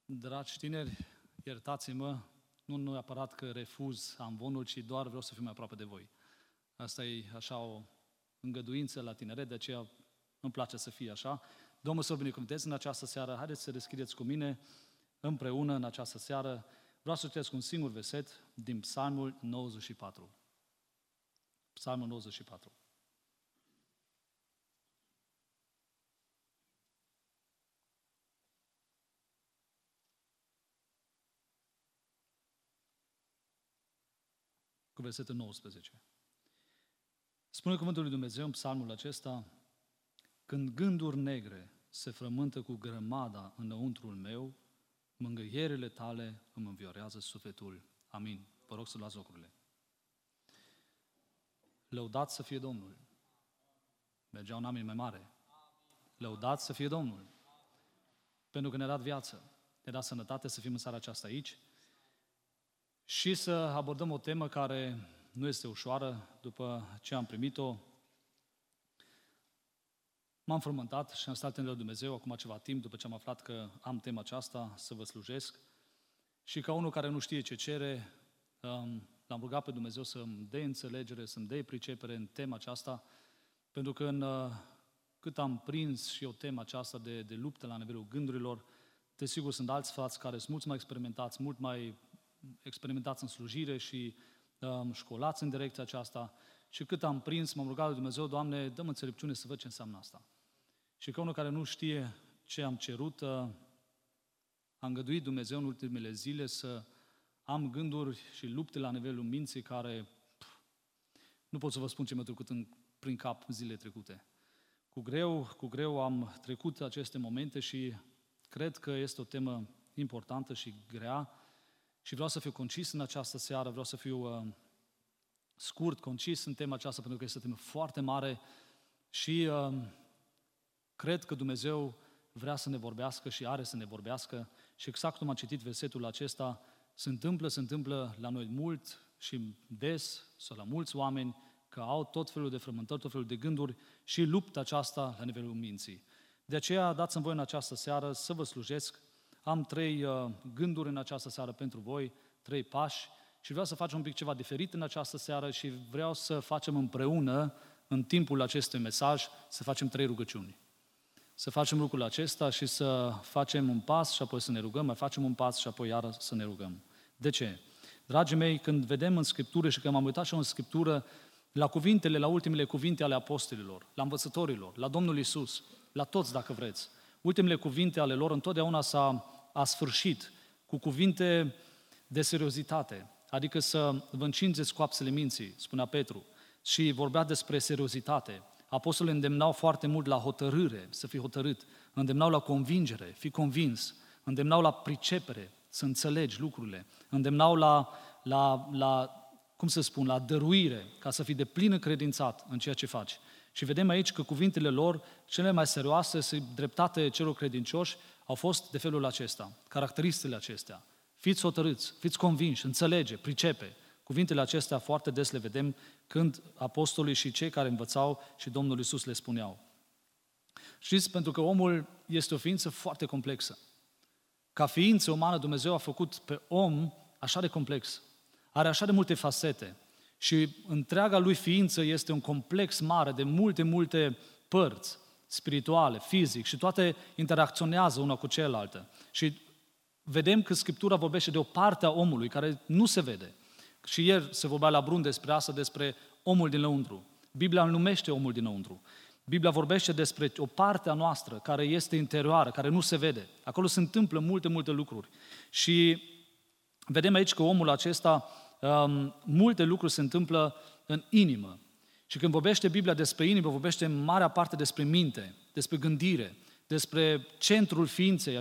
Dragi tineri, iertați-mă, nu neapărat că refuz amvonul, ci doar vreau să fiu mai aproape de voi. Asta e așa o îngăduință la tineret, de aceea nu-mi place să fie așa. Domnul să vă binecuvânteze în această seară. Haideți să deschideți cu mine împreună în această seară. Vreau să citesc un singur verset din Psalmul 94. Psalmul 94. Cu versetul 19. Spune cuvântul lui Dumnezeu în psalmul acesta: când gânduri negre se frământă cu grămada înăuntrul meu, mângâierile tale îmi înviorează sufletul. Amin. Vă rog să luați locurile. Lăudat să fie Domnul. Mergea un amin mai mare. Lăudat să fie Domnul. Pentru că ne-a dat viață, ne-a dat sănătate să fim în seara aceasta aici și să abordăm o temă care nu este ușoară. După ce am primit-o, m-am frământat și am stat în lui Dumnezeu acum ceva timp, după ce am aflat că am tema aceasta, să vă slujesc. Și ca unul care nu știe ce cere, l-am rugat pe Dumnezeu să-mi dea înțelegere, să-mi dea pricepere în tema aceasta, pentru că cât am prins și eu tema aceasta de luptă la nivelul gândurilor, desigur sunt alți frați care sunt mult mai experimentați în slujire și școlați în direcția aceasta. Și cât am prins, m-am rugat lui Dumnezeu: Doamne, dă-mi înțelepciune să văd ce înseamnă asta. Și ca unul care nu știe ce am cerut, am îngăduit Dumnezeu în ultimele zile să am gânduri și lupte la nivelul minții care nu pot să vă spun ce mi-a trecut prin cap zilele trecute. Cu greu am trecut aceste momente și cred că este o temă importantă și grea și vreau să fiu concis în această seară, vreau să fiu scurt, concis în tema aceasta, pentru că este o temă foarte mare și cred că Dumnezeu vrea să ne vorbească și are să ne vorbească și exact cum am citit versetul acesta, se întâmplă la noi mult și des, sau la mulți oameni, că au tot felul de frământări, tot felul de gânduri și luptă aceasta la nivelul minții. De aceea dați-mi voi în această seară să vă slujesc. Am 3 gânduri în această seară pentru voi, 3 pași și vreau să facem un pic ceva diferit în această seară și vreau să facem împreună, în timpul acestui mesaj, să facem 3 rugăciuni. Să facem lucrul acesta și să facem un pas și apoi să ne rugăm, mai facem un pas și apoi iară să ne rugăm. De ce? Dragii mei, când vedem în Scriptură și când m-am uitat și în Scriptură la ultimele cuvinte ale apostolilor, la învățătorilor, la Domnul Iisus, la toți dacă vreți, ultimele cuvinte ale lor întotdeauna a sfârșit cu cuvinte de seriozitate, adică să vă încingeți coapsele minții, spunea Petru, și vorbea despre seriozitate. Apostolii îndemnau foarte mult la hotărâre, să fii hotărât, îndemnau la convingere, fii convins, îndemnau la pricepere, să înțelegi lucrurile, îndemnau la dăruire, ca să fii deplină credințat în ceea ce faci. Și vedem aici că cuvintele lor, cele mai serioase, dreptate celor credincioși, au fost de felul acesta, caracteristicile acestea. Fiți hotărâți, fiți convinși, înțelege, pricepe. Cuvintele acestea foarte des le vedem când apostolii și cei care învățau și Domnul Iisus le spuneau. Știți, pentru că omul este o ființă foarte complexă. Ca ființă umană, Dumnezeu a făcut pe om așa de complex. Are așa de multe fasete. Și întreaga lui ființă este un complex mare de multe părți spirituale, fizic și toate interacționează una cu cealaltă. Și vedem că Scriptura vorbește de o parte a omului care nu se vede. Și ieri se vorbea la Brun despre asta, despre omul dinăuntru. Biblia îl numește omul dinăuntru. Biblia vorbește despre o parte a noastră care este interioară, care nu se vede. Acolo se întâmplă multe lucruri. Și vedem aici că omul acesta, multe lucruri se întâmplă în inimă. Și când vorbește Biblia despre inimă, vorbește în marea parte despre minte, despre gândire, despre centrul ființei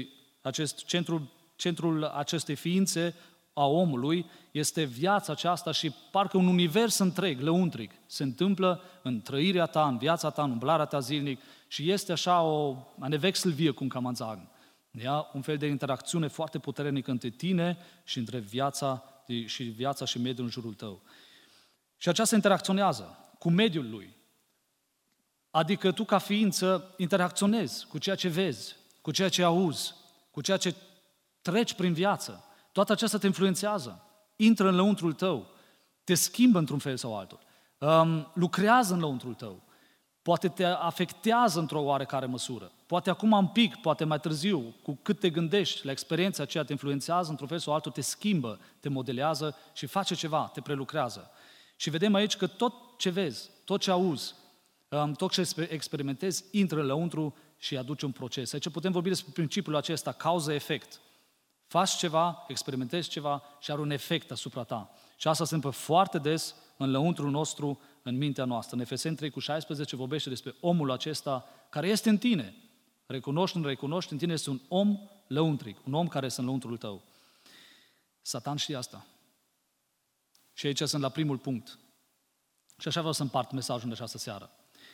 centrul acestei ființe a omului este viața aceasta și parcă un univers întreg, lăuntric, se întâmplă în trăirea ta, în viața ta, în umblarea ta zilnic și este așa eine Wechselwirkung, kann man sagen. Un fel de interacțiune foarte puternică între tine și între viața și mediul în jurul tău. Și aceasta interacționează cu mediul lui. Adică tu ca ființă interacționezi cu ceea ce vezi, cu ceea ce auzi, cu ceea ce treci prin viață, toată aceasta te influențează, intră în lăuntrul tău, te schimbă într-un fel sau altul, lucrează în lăuntrul tău, poate te afectează într-o oarecare măsură, poate acum un pic, poate mai târziu, cu cât te gândești la experiența aceea, te influențează într-un fel sau altul, te schimbă, te modelează și face ceva, te prelucrează. Și vedem aici că tot ce vezi, tot ce auzi, tot ce experimentezi, intră în lăuntru și aduce un proces. Aici putem vorbi despre principiul acesta, cauză-efect. Faci ceva, experimentezi ceva și are un efect asupra ta. Și asta se întâmplă foarte des în lăuntrul nostru, în mintea noastră. În Efeseni 3:16 vorbește despre omul acesta care este în tine. Recunoști, nu recunoști, în tine este un om lăuntric, un om care este în lăuntrul tău. Satan știe asta. Și aici sunt la primul punct. Și așa vreau să împart mesajul de această seară.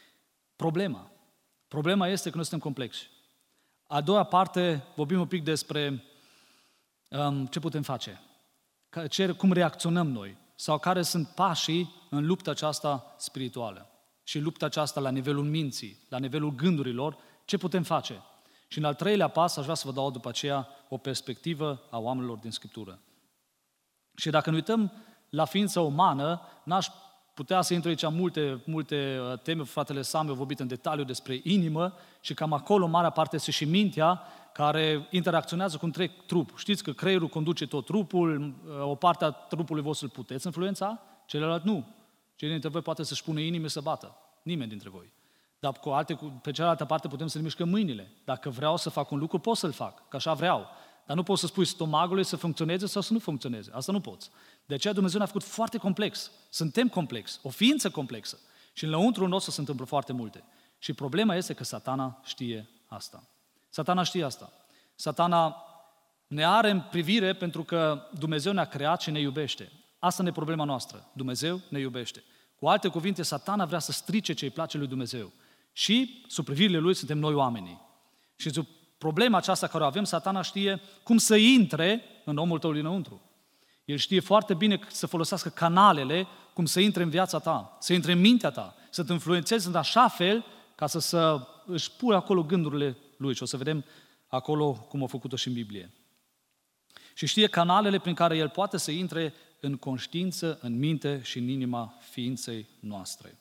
Problema este că noi suntem complexi. A doua parte, vorbim un pic despre ce putem face, cum reacționăm noi, sau care sunt pașii în lupta aceasta spirituală și lupta aceasta la nivelul minții, la nivelul gândurilor, ce putem face. Și în al treilea pas, aș vrea să vă dau după aceea o perspectivă a oamenilor din Scriptură. Și dacă ne uităm la ființa umană, n-aș putea să intru aici multe teme, fratele Sam a vorbit în detaliu despre inimă și cam acolo, marea parte, este și mintea, care interacționează cu întreg trup. Știți că creierul conduce tot trupul, o parte a trupului vostru îl puteți influența, celălalt nu. Cei dintre voi poate să-și pune inimă să bată. Nimeni dintre voi. Dar pe cealaltă parte putem să ne mișcăm mâinile. Dacă vreau să fac un lucru, pot să-l fac, că așa vreau. Dar nu poți să spui stomacului să funcționeze sau să nu funcționeze. Asta nu poți. De aceea Dumnezeu ne-a făcut foarte complex. Suntem complex, o ființă complexă. Și în lăuntrul nostru se întâmplă foarte multe. Și problema este că Satana știe asta. Satana știe asta. Satana ne are în privire pentru că Dumnezeu ne-a creat și ne iubește. Asta ne e problema noastră. Dumnezeu ne iubește. Cu alte cuvinte, Satana vrea să strice ce îi place lui Dumnezeu. Și sub privirile lui suntem noi oamenii. Și sub problema aceasta care o avem, Satana știe cum să intre în omul tău dinăuntru. El știe foarte bine să folosească canalele, cum să intre în viața ta, să intre în mintea ta, să te influențeze în așa fel ca să își pui acolo gândurile lui. Și o să vedem acolo cum a făcut-o și în Biblie. Și știe canalele prin care el poate să intre în conștiință, în minte și în inima ființei noastre.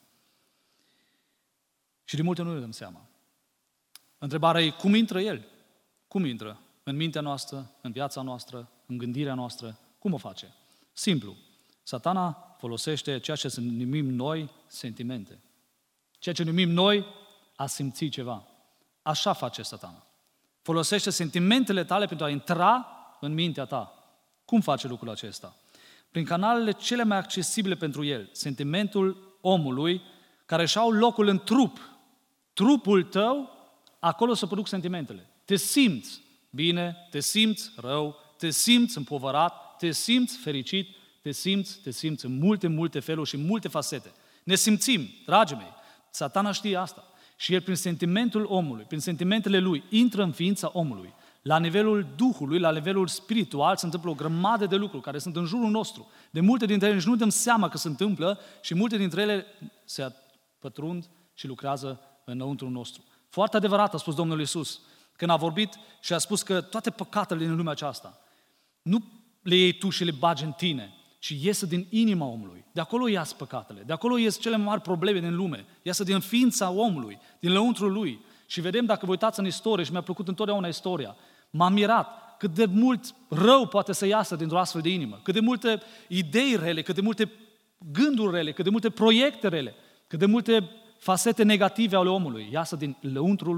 Și de multe nu ne dăm seama. Întrebarea e, cum intră el? Cum intră? În mintea noastră, în viața noastră, în gândirea noastră? Cum o face? Simplu. Satana folosește ceea ce numim noi sentimente. Ceea ce numim noi a simți ceva. Așa face Satana. Folosește sentimentele tale pentru a intra în mintea ta. Cum face lucrul acesta? Prin canalele cele mai accesibile pentru el. Sentimentul omului care își au locul în trup. Trupul tău, acolo se produc sentimentele. Te simți bine, te simți rău, te simți împovărat, te simți fericit, te simți în multe feluri și în multe fasete. Ne simțim, dragii mei. Satana știe asta. Și el, prin sentimentul omului, prin sentimentele lui, intră în ființa omului. La nivelul Duhului, la nivelul spiritual, se întâmplă o grămadă de lucruri care sunt în jurul nostru. De multe dintre ele nici nu dăm seama că se întâmplă și multe dintre ele se pătrund și lucrează înăuntru nostru. Foarte adevărat a spus Domnul Iisus când a vorbit și a spus că toate păcatele din lumea aceasta nu le iei tu și le bagi în tine, ci iese din inima omului. De acolo ies păcatele, de acolo ies cele mai mari probleme din lume, iese din ființa omului, din lăuntrul lui. Și vedem, dacă vă uitați în istorie, și mi-a plăcut întotdeauna istoria, m-am mirat cât de mult rău poate să iasă dintr-o astfel de inimă, cât de multe idei rele, cât de multe gânduri rele, cât de multe proiecte rele, cât de multe fasete negative ale omului iasă din lăuntrul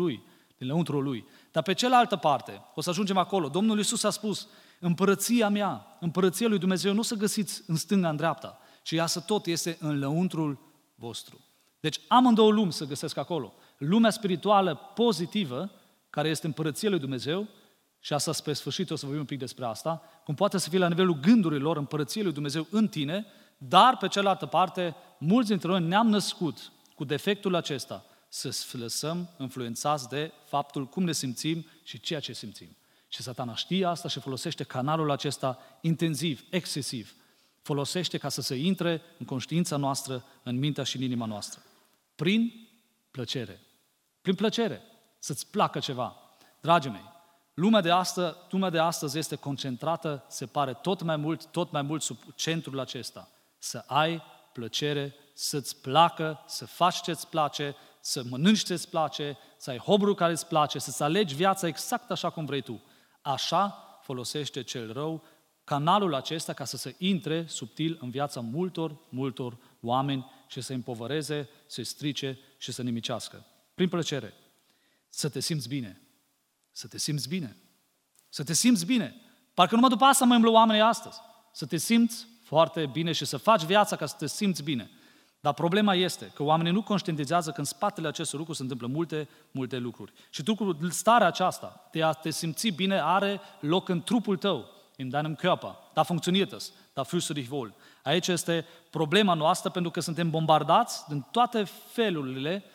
lui. Dar pe cealaltă parte, o să ajungem acolo, Domnul Iisus a spus, împărăția mea, împărăția lui Dumnezeu, nu o să găsiți în stânga, în dreapta, ci iasă tot este în lăuntrul vostru. Deci amândouă lumi să găsesc acolo. Lumea spirituală pozitivă, care este împărăția lui Dumnezeu, și asta spre sfârșit o să vorbim un pic despre asta, cum poate să fie la nivelul gândurilor împărăției lui Dumnezeu în tine, dar pe cealaltă parte, mulți dintre noi ne-am născut cu defectul acesta, să lăsăm influențați de faptul cum ne simțim și ceea ce simțim. Și Satana știe asta și folosește canalul acesta intensiv, excesiv. Folosește ca să se intre în conștiința noastră, în mintea și în inima noastră. Prin plăcere. Prin plăcere. Să-ți placă ceva. Dragii mei, Lumea de astăzi este concentrată, se pare tot mai mult sub centrul acesta. Să ai plăcere, să-ți placă, să faci ce-ți place, să mănânci ce-ți place, să ai hobby-ul care îți place, să-ți alegi viața exact așa cum vrei tu. Așa folosește cel rău canalul acesta ca să se intre subtil în viața multor oameni și să-i împovăreze, să-i strice și să nimicească. Prin plăcere. Să te simți bine. Să te simți bine. Să te simți bine. Parcă numai după asta mă umblă oamenii astăzi. Să te simți foarte bine și să faci viața ca să te simți bine. Dar problema este că oamenii nu conștientizează că în spatele acestui lucru se întâmplă multe lucruri. Și starea aceasta de a te simți bine are loc în trupul tău, in deinem Körper. Da funktioniert es. Da fühlst du dich wohl. Aici este problema noastră pentru că suntem bombardați din toate felurile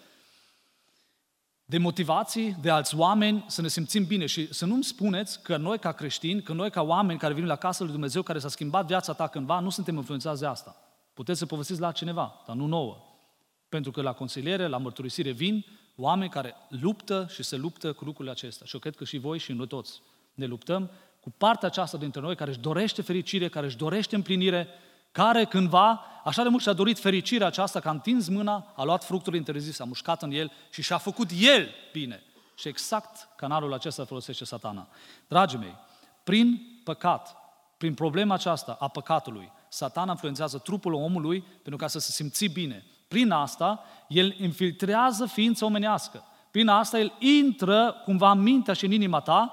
de motivații, de alți oameni, să ne simțim bine. Și să nu-mi spuneți că noi ca creștini, că noi ca oameni care vin la casa lui Dumnezeu, care s-a schimbat viața ta cândva, nu suntem influențați de asta. Puteți să povestiți la cineva, dar nu nouă. Pentru că la consiliere, la mărturisire vin oameni care luptă și se luptă cu lucrurile acestea. Și eu cred că și voi și noi toți ne luptăm cu partea aceasta dintre noi care își dorește fericire, care își dorește împlinire, care cândva, așa de mult și-a dorit fericirea aceasta, că a întins mâna, a luat fructul interzis, a mușcat în el și și-a făcut el bine. Și exact canalul acesta folosește Satana. Dragii mei, prin păcat, prin problema aceasta a păcatului, Satana influențează trupul omului pentru ca să se simți bine. Prin asta, el infiltrează ființa omenească. Prin asta, el intră cumva în mintea și în inima ta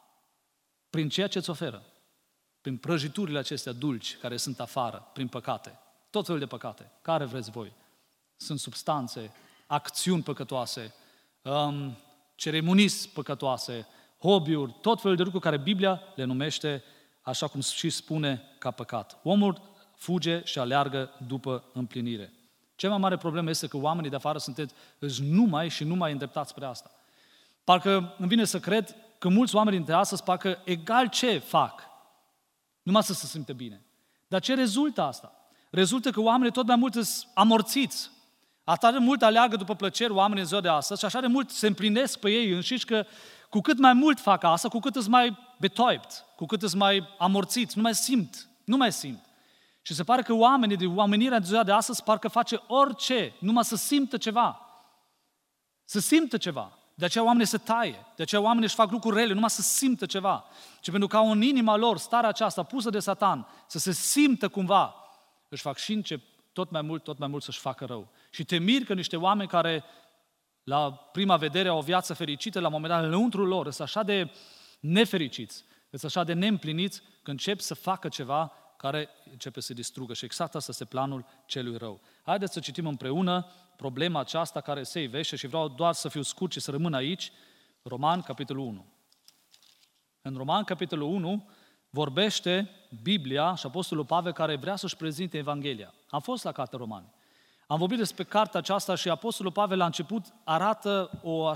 prin ceea ce îți oferă. Prin prăjiturile acestea dulci care sunt afară, prin păcate. Tot felul de păcate. Care vreți voi? Sunt substanțe, acțiuni păcătoase, ceremonii păcătoase, hobby-uri, tot felul de lucruri care Biblia le numește, așa cum și spune, ca păcat. Omul fuge și aleargă după împlinire. Cea mai mare problemă este că oamenii de afară sunteți numai îndreptați spre asta. Parcă îmi vine să cred că mulți oameni dintre astăzi parcă egal ce fac, numai să se simte bine. Dar ce rezultă asta? Rezultă că oamenii tot mai mult sunt amorțiți. Atât de mult aleargă după plăceri oamenii în ziua de astăzi și așa de mult se împlinesc pe ei înșiși că cu cât mai mult fac asta, cu cât îți mai betäubt, cu cât îți mai amorțiți, nu mai simt. Și se pare că oamenirea în ziua de astăzi parcă face orice, numai să simtă ceva. Să simtă ceva. De aceea oamenii se taie, de aceea oamenii își fac lucruri rele, numai să simtă ceva. Și pentru că au în inima lor starea aceasta pusă de Satan, să se simtă cumva, își fac și încep tot mai mult să-și facă rău. Și te miri că niște oameni care la prima vedere au o viață fericită, la un moment dat, înăuntrul lor, sunt așa de nefericiți, sunt așa de neîmpliniți, că încep să facă ceva care începe să distrugă. Și exact asta este planul celui rău. Haideți să citim împreună problema aceasta care se ivește și vreau doar să fiu scurt și să rămân aici. Roman, capitolul 1. În Roman, capitolul 1, vorbește Biblia și Apostolul Pavel care vrea să-și prezinte Evanghelia. Am fost la Cartea Romani. Am vorbit despre cartea aceasta și Apostolul Pavel la început arată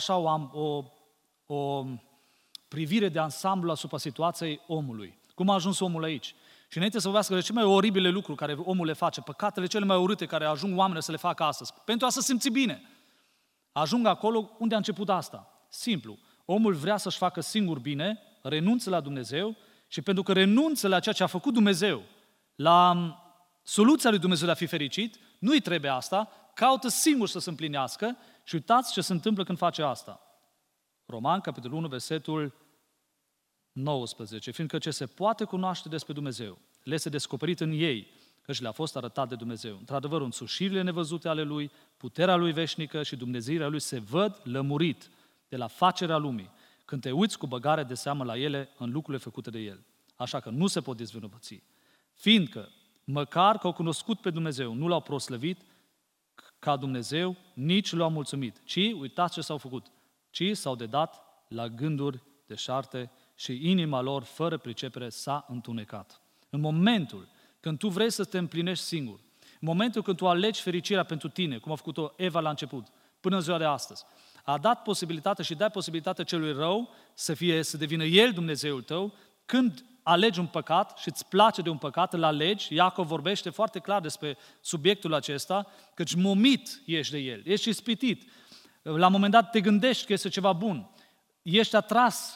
o privire de ansamblu asupra situației omului. Cum a ajuns omul aici? Și înainte să vorbească de cele mai oribile lucruri care omul le face, păcatele cele mai urâte care ajung oamenii să le facă astăzi, pentru a se simți bine. Ajung acolo unde a început asta. Simplu. Omul vrea să-și facă singur bine, renunță la Dumnezeu și pentru că renunță la ceea ce a făcut Dumnezeu, la soluția lui Dumnezeu de a fi fericit, nu-i trebuie asta, caută singur să se împlinească și uitați ce se întâmplă când face asta. Roman, capitolul 1, versetul 19. Fiindcă ce se poate cunoaște despre Dumnezeu, le este descoperit în ei, căci le-a fost arătat de Dumnezeu. Într-adevăr, însușirile nevăzute ale Lui, puterea Lui veșnică și dumnezeirea Lui se văd lămurit de la facerea lumii, când te uiți cu băgare de seamă la ele în lucrurile făcute de El. Așa că nu se pot dezvinovăți. Fiindcă, măcar că au cunoscut pe Dumnezeu, nu L-au proslăvit ca Dumnezeu, nici L-au mulțumit, ci, uitați ce s-au făcut, ci s-au dedat la gânduri deșarte și inima lor, fără pricepere, s-a întunecat. În momentul când tu vrei să te împlinești singur, în momentul când tu alegi fericirea pentru tine, cum a făcut-o Eva la început, până în ziua de astăzi, a dat posibilitatea și dai posibilitatea celui rău să devină el Dumnezeul tău, când alegi un păcat și îți place de un păcat, îl alegi, Iacov vorbește foarte clar despre subiectul acesta, căci momit ești de el, ești ispitit. La un moment dat te gândești că este ceva bun, ești atras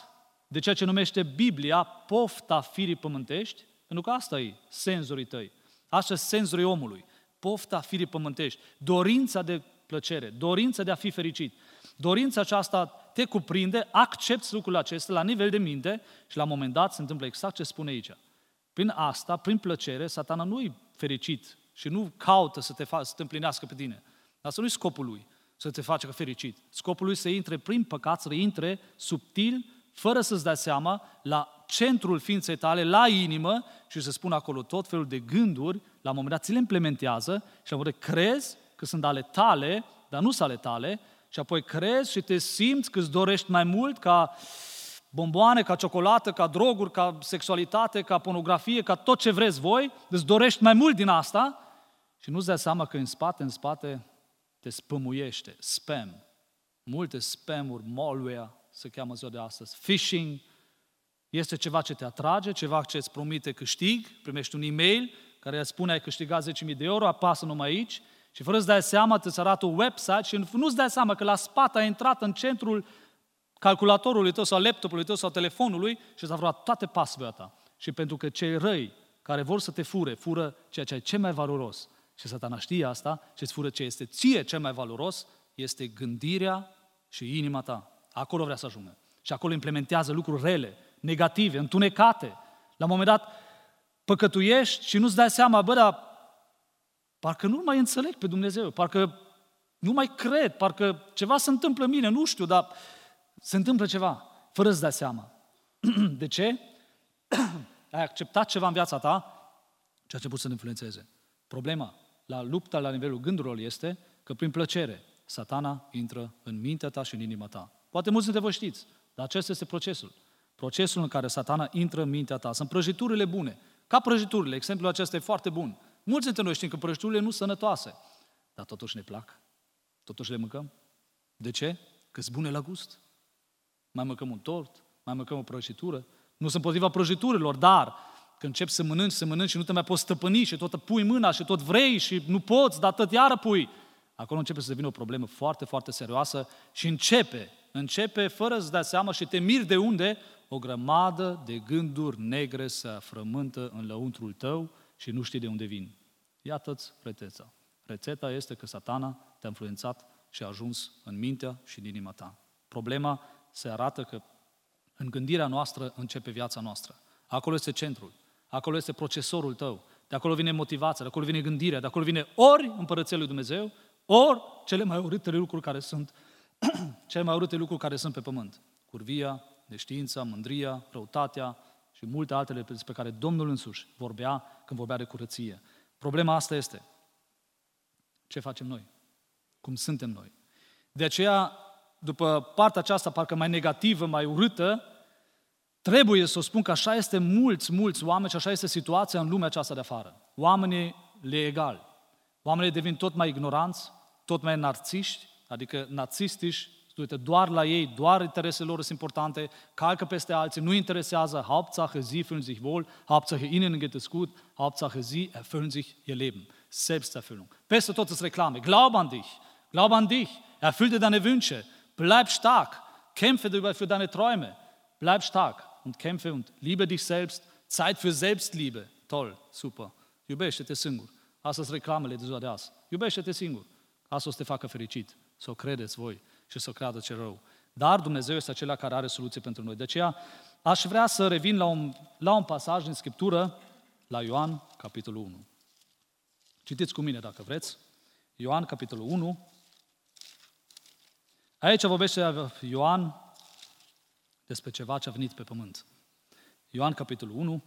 de ceea ce numește Biblia pofta firii pământești, pentru că asta e senzorii tăi. Asta e senzorii omului. Pofta firii pământești. Dorința de plăcere, dorința de a fi fericit. Dorința aceasta te cuprinde, accepți lucrul acesta la nivel de minte și la un moment dat se întâmplă exact ce spune aici. Prin asta, prin plăcere, Satana nu e fericit și nu caută să te împlinească pe tine. Asta nu e scopul lui, să te facă fericit. Scopul lui să intre prin păcat, să intre subtil, fără să-ți dai seama, la centrul ființei tale, la inimă și să spună acolo tot felul de gânduri, la un moment dat ți le implementează și la un moment dat crezi că sunt ale tale, dar nu sunt ale tale, și apoi crezi și te simți că îți dorești mai mult ca bomboane, ca ciocolată, ca droguri, ca sexualitate, ca pornografie, ca tot ce vreți voi, îți dorești mai mult din asta și nu-ți dai seama că în spate te spămuiește, spam. Multe spam-uri, malware se cheamă ziua de astăzi, phishing, este ceva ce te atrage, ceva ce îți promite câștig, primești un e-mail care îți spune ai câștigat 10.000 de euro, apasă numai aici și fără să dai seama îți arată un website și nu-ți dai seama că la spate ai intrat în centrul calculatorului tău sau laptopului tău sau telefonului și îți-a furat toate password-ul ta. Și pentru că cei răi care vor să te fură ceea ce ai cel mai valoros și Satana știe asta și îți fură ce este ție cel mai valoros, este gândirea și inima ta. Acolo vrea să ajungă. Și acolo implementează lucruri rele, negative, întunecate. La un moment dat păcătuiești și nu-ți dai seama, dar parcă nu mai înțeleg pe Dumnezeu, parcă nu mai cred, parcă ceva se întâmplă în mine, nu știu, dar se întâmplă ceva, fără să-ți dai seama. De ce? Ai acceptat ceva în viața ta ce a început să te influențeze. Problema, la lupta la nivelul gândurilor este că prin plăcere Satana intră în mintea ta și în inima ta. Poate mulți dintre voi știți, dar acesta este procesul. Procesul în care Satana intră în mintea ta. Sunt prăjiturile bune. Ca prăjiturile, exemplul acesta e foarte bun. Mulți dintre noi știm că prăjiturile nu sunt sănătoase, dar totuși ne plac. Totuși le mâncăm. De ce? Că sunt bune la gust. Mai mâncăm un tort, mai mâncăm o prăjitură. Nu sunt împotriva prăjiturilor, dar când începi să mănânci și nu te mai poți stăpâni și tot pui mâna și tot vrei și nu poți, dar tot iară pui. Acolo începe să devină o problemă foarte, foarte serioasă și începe fără să-ți dai seama și te miri de unde o grămadă de gânduri negre se frământă în lăuntrul tău și nu știi de unde vin. Iată-ți rețeta. Rețeta este că Satana te-a influențat și a ajuns în mintea și în inima ta. Problema se arată că în gândirea noastră începe viața noastră. Acolo este centrul, acolo este procesorul tău, de acolo vine motivația, de acolo vine gândirea, de acolo vine ori Împărăția lui Dumnezeu, ori cele mai urâte lucruri care sunt pe pământ. Curvia, neștiința, mândria, răutatea și multe altele despre care Domnul însuși vorbea când vorbea de curăție. Problema asta este ce facem noi, cum suntem noi. De aceea, după partea aceasta parcă mai negativă, mai urâtă, trebuie să o spun că așa este mulți oameni și așa este situația în lumea aceasta de afară. Oamenii le egali. Oamenii devin tot mai ignoranți, tot mai narțiști, adică narcistici, uite, doar la ei, doar interesele lor sunt importante, calcă peste alții, nu interesează, Hauptsache sie fühlen sich wohl, Hauptsache ihnen geht es gut, Hauptsache sie erfüllen sich ihr Leben. Selbsterfüllung. Peste tot ist Reklame. Glaub an dich, erfüll dir deine Wünsche, bleib stark, kämpfe für deine Träume, bleib stark und kämpfe und liebe dich selbst, Zeit für Selbstliebe. Toll, super. Iubește-te singur. Asta sunt reclamele de ziua de azi. Iubește-te singur. Asta o să te facă fericit. Să o credeți voi și să o creadă ce rău. Dar Dumnezeu este acela care are soluție pentru noi. De aceea aș vrea să revin la un pasaj din Scriptură, la Ioan, capitolul 1. Citiți cu mine dacă vreți. Ioan, capitolul 1. Aici vorbește Ioan despre ceva ce a venit pe pământ. Ioan, capitolul 1.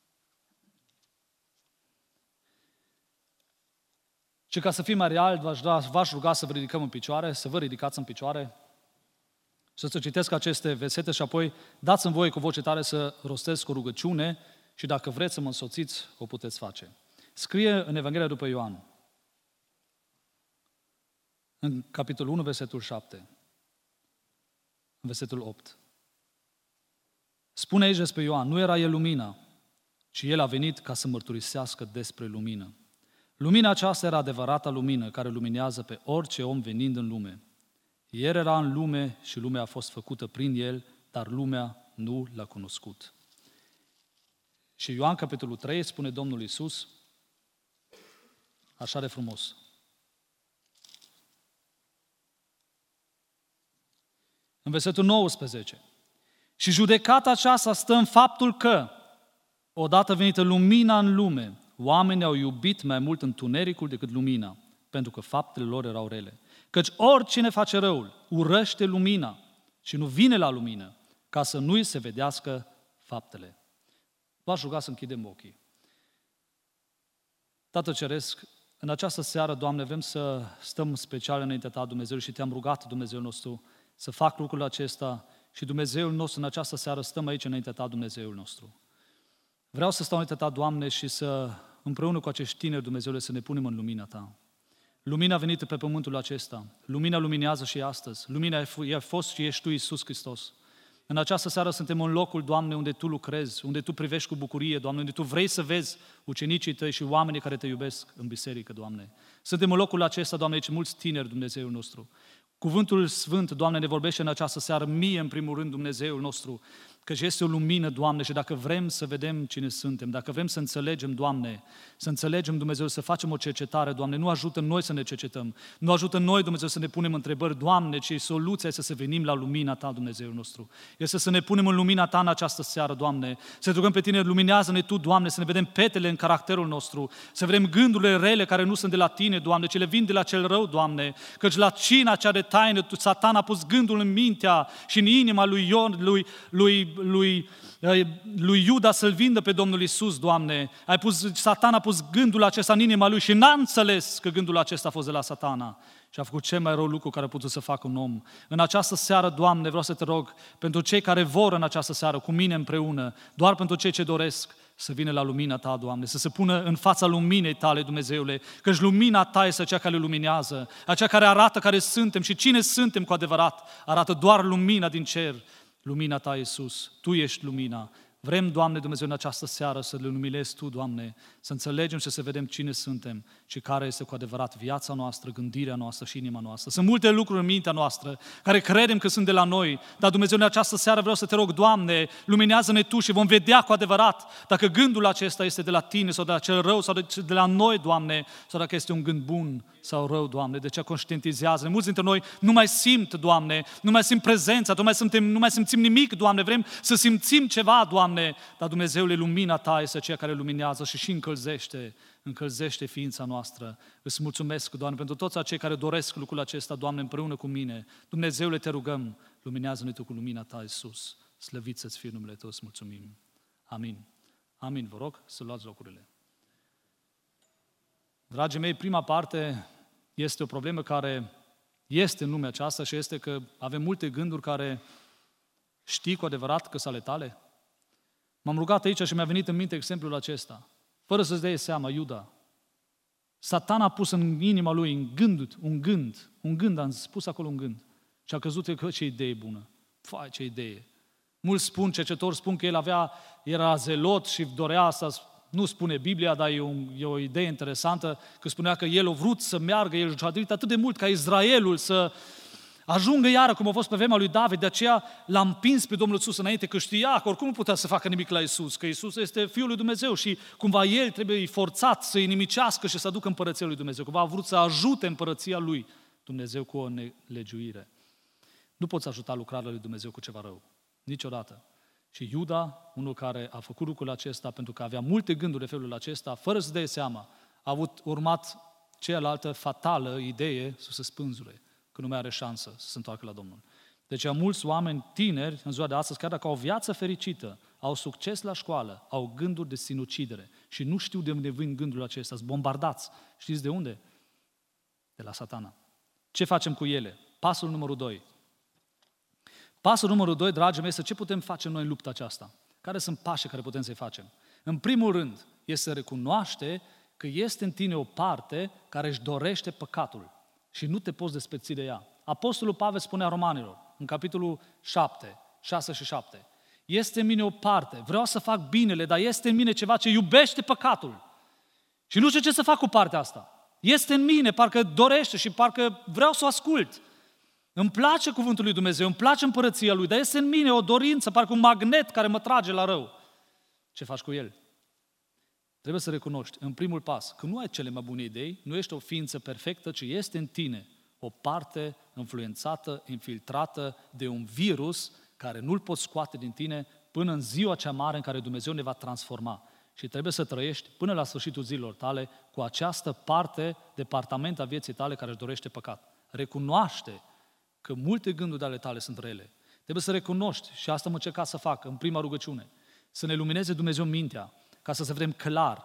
Și ca să fim mai real, v-aș ruga să vă ridicăm în picioare, să vă ridicați în picioare și să citesc aceste versete și apoi dați-mi voie cu voce tare să rostesc o rugăciune și dacă vreți să mă însoțiți, o puteți face. Scrie în Evanghelia după Ioan, în capitolul 1, versetul 7, în versetul 8. Spune aici despre Ioan, nu era el lumina, ci el a venit ca să mărturisească despre lumină. Lumina aceasta era adevărata lumină care luminează pe orice om venind în lume. El era în lume și lumea a fost făcută prin el, dar lumea nu l-a cunoscut. Și Ioan, capitolul 3, spune Domnul Iisus, așa de frumos. În versetul 19. Și judecata aceasta stă în faptul că, odată venită lumina în lume, oamenii au iubit mai mult întunericul decât lumina, pentru că faptele lor erau rele. Căci oricine face răul, urăște lumina și nu vine la lumină, ca să nu-i se vedească faptele. V-aș ruga să închidem ochii. Tată Ceresc, în această seară, Doamne, vrem să stăm special înaintea Ta, Dumnezeu, și Te-am rugat, Dumnezeul nostru, să fac lucrul acesta și Dumnezeul nostru, în această seară, stăm aici înaintea Ta, Dumnezeul nostru. Vreau să stau înaintea Ta, Doamne, și să, împreună cu acești tineri, Dumnezeule, să ne punem în lumina Ta. Lumina a venit pe pământul acesta. Lumina luminează și astăzi. Lumina a fost și ești Tu, Iisus Hristos. În această seară suntem în locul, Doamne, unde Tu lucrezi, unde Tu privești cu bucurie, Doamne, unde Tu vrei să vezi ucenicii Tăi și oamenii care Te iubesc în biserică, Doamne. Suntem în locul acesta, Doamne, aici mulți tineri, Dumnezeul nostru. Cuvântul Sfânt, Doamne, ne vorbește în această seară mie, în primul rând, Dumnezeul nostru, căci este o lumină, Doamne, și dacă vrem să vedem cine suntem, dacă vrem să înțelegem, Doamne, să înțelegem, Dumnezeu, să facem o cercetare, Doamne, nu ajută noi să ne cercetăm, nu ajută noi, Dumnezeu, să ne punem întrebări, Doamne, ci soluția este să venim la lumina Ta, Dumnezeul nostru. Este să ne punem în lumina Ta în această seară, Doamne, să te rugăm pe Tine, luminează-ne Tu, Doamne, să ne vedem petele în caracterul nostru, să vedem gândurile rele care nu sunt de la Tine, Doamne, ci le vin de la cel rău, Doamne, căci la cina cea de taină, Satan a pus gândul în mintea și în inima lui Iuda să-L vindă pe Domnul Iisus, Doamne. Satan a pus gândul acesta în inima lui și n-a înțeles că gândul acesta a fost de la Satana. Și a făcut cel mai rău lucru care a putut să facă un om. În această seară, Doamne, vreau să Te rog, pentru cei care vor în această seară, cu mine împreună, doar pentru cei ce doresc, să vină la lumina Ta, Doamne, să se pună în fața luminei Tale, Dumnezeule, căci lumina Ta este cea care luminează, aceea care arată care suntem și cine suntem cu adevărat, arată doar lumina din cer, lumina Ta, Iisus, Tu ești lumina. Vrem, Doamne Dumnezeu, în această seară să le luminezi Tu, Doamne, să înțelegem și să vedem cine suntem și care este cu adevărat viața noastră, gândirea noastră și inima noastră. Sunt multe lucruri în mintea noastră care credem că sunt de la noi, dar Dumnezeu, în această seară vreau să Te rog, Doamne, luminează-ne Tu și vom vedea cu adevărat dacă gândul acesta este de la Tine sau de la cel rău sau de la noi, Doamne, sau dacă este un gând bun sau rău, Doamne, de ce conștientizează. Mulți dintre noi nu mai simt, Doamne, nu mai simt prezența, nu mai simțim nimic, Doamne, vrem să simțim ceva, Doamne, dar Dumnezeule, lumina Ta este aceea care luminează și încălzește ființa noastră. Îți mulțumesc, Doamne, pentru toți acei care doresc lucrul acesta, Doamne, împreună cu mine. Dumnezeule, Te rugăm, luminează-ne Tu cu lumina Ta, Iisus. Slăvit să-ți fie numele Tău, îți mulțumim. Amin. Amin. Vă rog să luați locurile. Dragii mei, prima parte este o problemă care este în lumea aceasta și este că avem multe gânduri care știi cu adevărat că sunt ale tale. M-am rugat aici și mi-a venit în minte exemplul acesta. Fără să-ți dai seama, Iuda, Satan a pus în inima lui un gând, am spus acolo un gând. Și a crezut că ce idee bună. Fai, ce idee. Mulți cercetători spun că el era zelot și dorea să, nu spune Biblia, dar e o idee interesantă, că spunea că el a vrut să meargă, el și-a dorit atât de mult ca Israelul să ajungă iară cum a fost pe vremea lui David, de aceea l-a împins pe Domnul Iisus înainte, că știa că oricum nu putea să facă nimic la Iisus, că Iisus este Fiul lui Dumnezeu și cumva el trebuie forțat să-i nimicească și să aducă împărăția lui Dumnezeu, cumva a vrut să ajute împărăția lui Dumnezeu cu o nelegiuire. Nu poți ajuta lucrarea lui Dumnezeu cu ceva rău, niciodată. Și Iuda, unul care a făcut lucrul acesta pentru că avea multe gânduri de felul acesta, fără să dea seama, a urmat cealaltă fatală idee să se spânzure, că nu mai are șansă să se întoarcă la Domnul. Deci mulți oameni tineri în ziua de astăzi, chiar dacă au o viață fericită, au succes la școală, au gânduri de sinucidere și nu știu de unde vin gândurile acestea, sunt bombardați. Știți de unde? De la Satana. Ce facem cu ele? Pasul numărul 2. Pasul numărul 2, dragii mei, este ce putem face noi în lupta aceasta. Care sunt pașii care putem să-i facem? În primul rând, este să recunoaște că este în tine o parte care își dorește păcatul și nu te poți despărți de ea. Apostolul Pavel spunea Romanilor, în capitolul 7, 6 și 7, este în mine o parte, vreau să fac binele, dar este în mine ceva ce iubește păcatul. Și nu știu ce să fac cu partea asta. Este în mine, parcă dorește și parcă vreau să o ascult. Îmi place cuvântul lui Dumnezeu, îmi place împărăția lui, dar este în mine o dorință, parcă un magnet care mă trage la rău. Ce faci cu el? Trebuie să recunoști, în primul pas, că nu ai cele mai bune idei, nu ești o ființă perfectă, ci este în tine o parte influențată, infiltrată de un virus care nu-l poți scoate din tine până în ziua cea mare în care Dumnezeu ne va transforma. Și trebuie să trăiești până la sfârșitul zilelor tale cu această departament a vieții tale care își dorește păcat. Recunoaște că multe gânduri ale tale sunt rele. Trebuie să recunoști, și asta am încercat să fac în prima rugăciune, să ne lumineze Dumnezeu mintea, ca să vedem clar,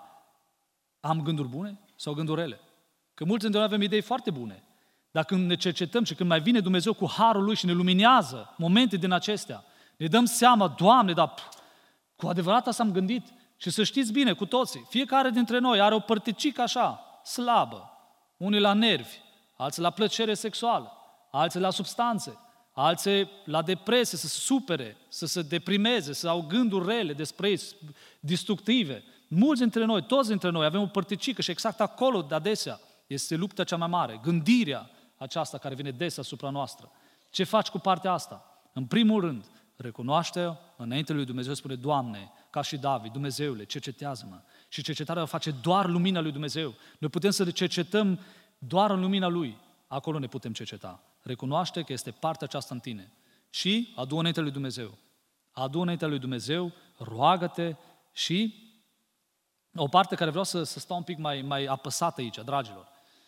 am gânduri bune sau gânduri rele? Că mulți dintre noi avem idei foarte bune, dar când ne cercetăm și când mai vine Dumnezeu cu harul Lui și ne luminează momente din acestea, ne dăm seama, Doamne, dar cu adevărat asta am gândit. Și să știți bine, cu toții, fiecare dintre noi are o părticică așa, slabă, unii la nervi, alții la plăcere sexuală, alții la substanțe, alții la depresie, să se supere, să se deprimeze, să au gânduri rele despre ei, destructive. Mulți dintre noi, toți dintre noi avem o părticică și exact acolo, de adesea, este lupta cea mai mare, gândirea aceasta care vine des asupra noastră. Ce faci cu partea asta? În primul rând, recunoaște înainte lui Dumnezeu, spune, Doamne, ca și David, Dumnezeule, cercetează-mă. Și cercetarea o face doar lumina lui Dumnezeu. Noi putem să le cercetăm doar în lumina Lui. Acolo ne putem cerceta. Recunoaște că este partea aceasta în tine. Și adu-o înainte lui Dumnezeu. Adu-o înainte lui Dumnezeu, roagă-te și o parte care vreau să stau un pic mai apăsată aici, dragilor.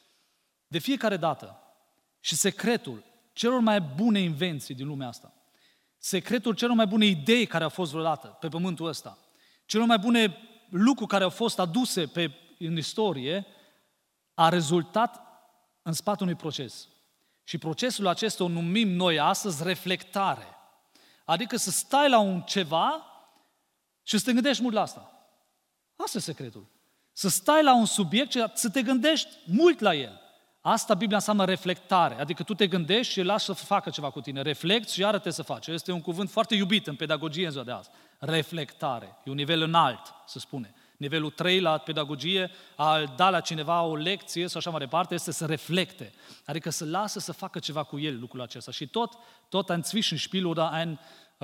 De fiecare dată și secretul celor mai bune invenții din lumea asta, secretul celor mai bune idei care au fost vreodată pe pământul ăsta, celor mai bune lucruri care au fost aduse în istorie, a rezultat în spatele unui proces. Și procesul acesta o numim noi astăzi reflectare. Adică să stai la un ceva și să te gândești mult la asta. Asta e secretul. Să stai la un subiect și să te gândești mult la el. Asta Biblia înseamnă reflectare, adică tu te gândești și îl lași să facă ceva cu tine. Reflecți și arată să faci. Este un cuvânt foarte iubit în pedagogie în ziua de azi. Reflectare. E un nivel înalt, se spune. Nivelul 3 la pedagogie, a da la cineva o lecție sau așa mai departe, este să reflecte. Adică să lasă să facă ceva cu el lucrul acesta. Și tot ein Zwischenspiel oder ein,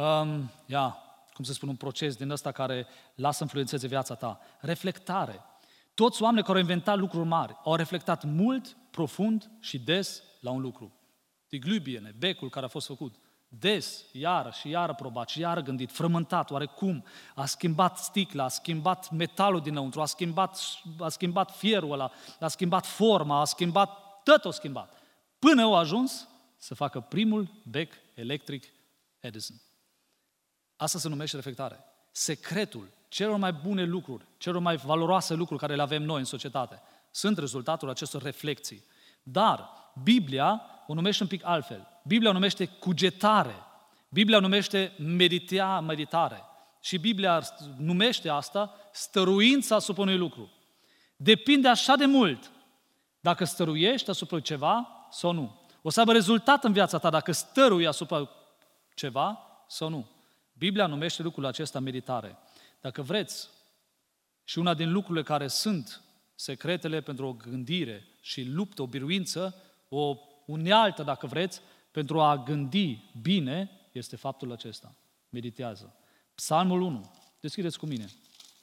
cum se spune, un proces din ăsta care lasă influențeze viața ta. Reflectare. Toți oamenii care au inventat lucruri mari au reflectat mult, profund și des la un lucru. Die Glühbirne, becul care a fost făcut, des, iară și iară probat și iară gândit, frământat, oarecum, a schimbat sticla, a schimbat metalul dinăuntru, a schimbat fierul ăla, a schimbat forma, tot a schimbat. Până au ajuns să facă primul bec electric Edison. Asta se numește reflectare. Secretul celor mai bune lucruri, celor mai valoroase lucruri care le avem noi în societate, sunt rezultatul acestor reflexii. Dar Biblia o numește un pic altfel. Biblia o numește cugetare. Biblia o numește meditare. Și Biblia numește asta stăruința asupra unui lucru. Depinde așa de mult dacă stăruiești asupra ceva sau nu. O să aibă rezultat în viața ta dacă stărui asupra ceva sau nu. Biblia numește lucrul acesta meditare. Dacă vreți, și una din lucrurile care sunt secretele pentru o gândire și luptă, o biruință, o unealtă, dacă vreți, pentru a gândi bine, este faptul acesta. Meditează. Psalmul 1. Deschideți cu mine.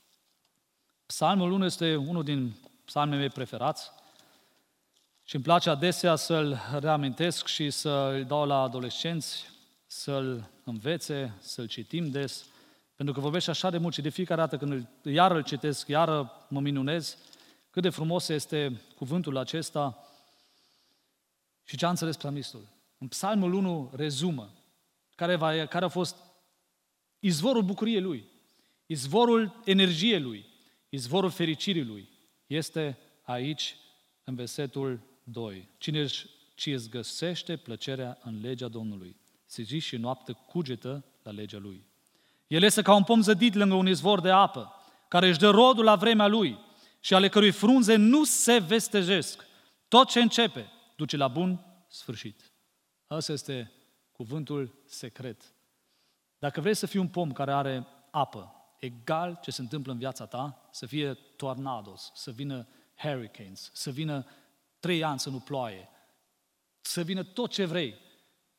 Psalmul 1 este unul din psalmii mei preferați și îmi place adesea să-l reamintesc și să-l dau la adolescenți, să-l învețe, să-l citim des, pentru că vorbește așa de mult și de fiecare dată când iară îl citesc, iară mă minunez, cât de frumos este cuvântul acesta și ce a înțeles psalmistul. În Psalmul 1 rezumă care a fost izvorul bucuriei lui, izvorul energiei lui, izvorul fericirii lui. Este aici, în versetul 2. Cine își găsește plăcerea în legea Domnului, zi și noapte cugetă la legea lui. El este ca un pom zădit lângă un izvor de apă, care își dă rodul la vremea lui și ale cărui frunze nu se vestejesc. Tot ce începe duce la bun sfârșit. Ăsta este cuvântul secret. Dacă vrei să fii un pom care are apă, egal ce se întâmplă în viața ta, să fie tornados, să vină hurricanes, să vină 3 ani să nu ploaie, să vină tot ce vrei,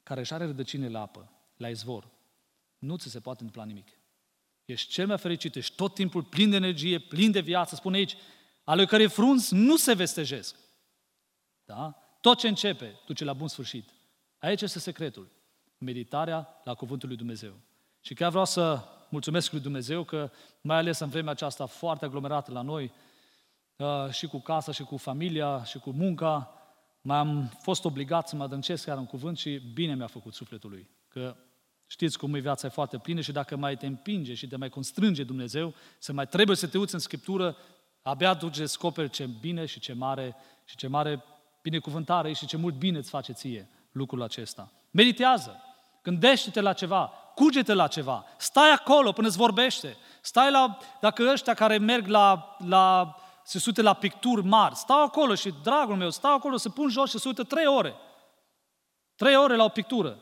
care își are rădăcini la apă, la izvor, nu ți se poate întâmpla nimic. Ești cel mai fericit, ești tot timpul plin de energie, plin de viață, spune aici, ale cărei frunzi nu se vestejesc. Da? Tot ce începe duce la bun sfârșit. Aici este secretul. Meditarea la cuvântul lui Dumnezeu. Și chiar vreau să mulțumesc lui Dumnezeu că, mai ales în vremea aceasta foarte aglomerată la noi, și cu casa, și cu familia, și cu munca, m-am fost obligat să mă adâncesc chiar în cuvânt și bine mi-a făcut sufletului. Că știți cum e, viața e foarte plină și dacă mai te împinge și te mai constrânge Dumnezeu, să mai trebuie să te uiți în Scriptură, abia tu descoperi ce bine și ce mare binecuvântare și ce mult bine îți face ție lucrul acesta. Meditează, gândește-te la ceva, cuge-te la ceva, stai acolo până îți vorbește, dacă ăștia care merg se uită la picturi mari, stau acolo și, dragul meu, stau acolo, se pun jos și se uită 3 ore. 3 ore la o pictură.